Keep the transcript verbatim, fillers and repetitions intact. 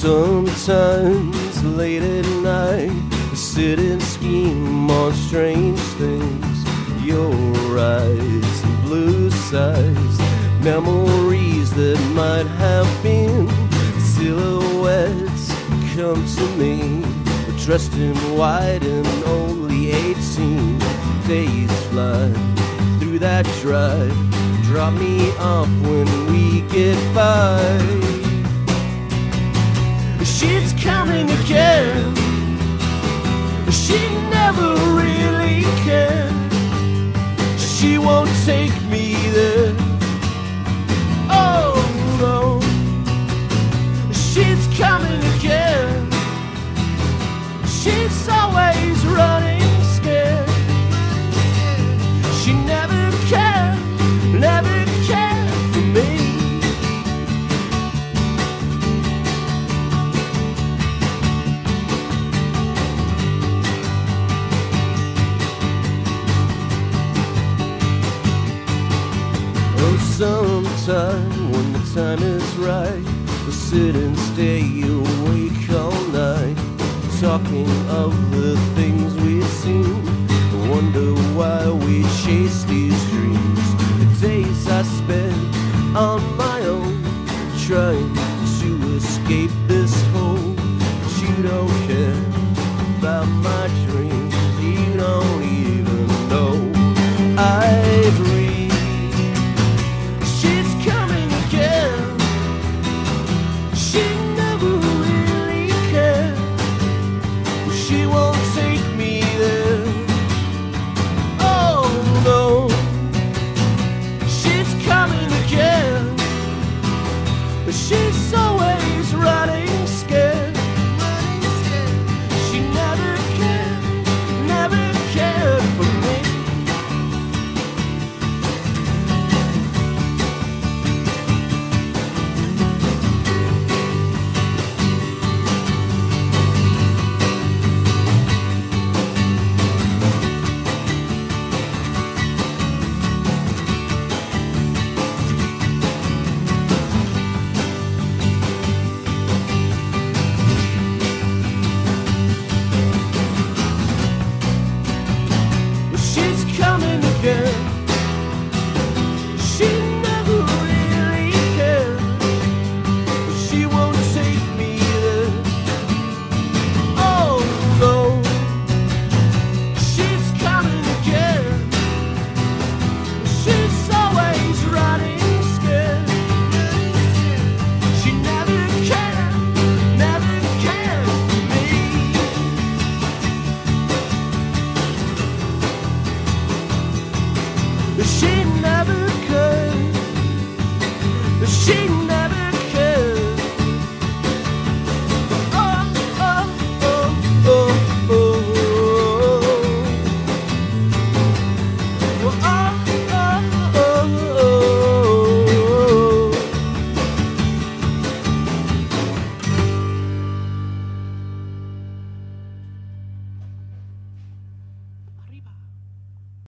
Sometimes late at night, I sit and scheme on strange things. Your eyes and blue skies, memories that might have been. Silhouettes come to me, dressed in white and only eighteen. Days fly through that drive, drop me off when we get by. She's coming again, she never really cared. She won't take me there, oh no. She's coming again, she's always running scared. She never cared, never cared for me. Sometime when the time is right, we'll sit and stay awake all night, talking of the things we've seen. Wonder why we chase these dreams. The days I spent on my own, trying to escape this hole. But you don't care about my dreams, you don't even